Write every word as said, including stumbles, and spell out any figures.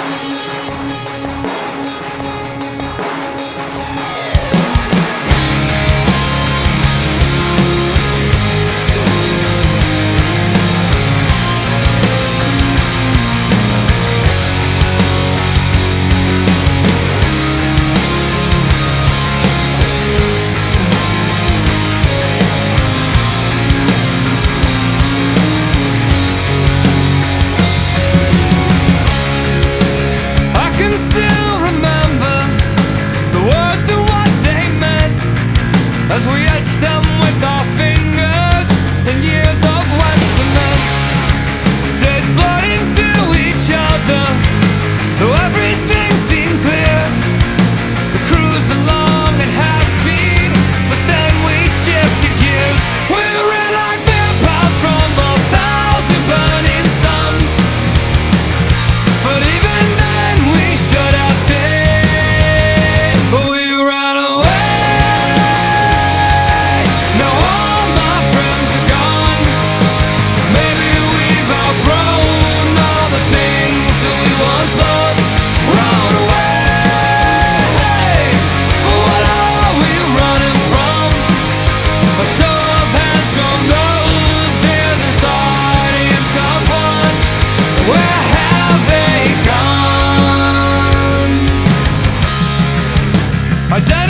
As we etch them with our fingers in years of wet cement, days blurred into each other, though everything seemed clear. The cruise along at half speed, but then we shifted gears. We ran like vampires from a thousand burning suns, but even then we should have stayed. But we ran away. I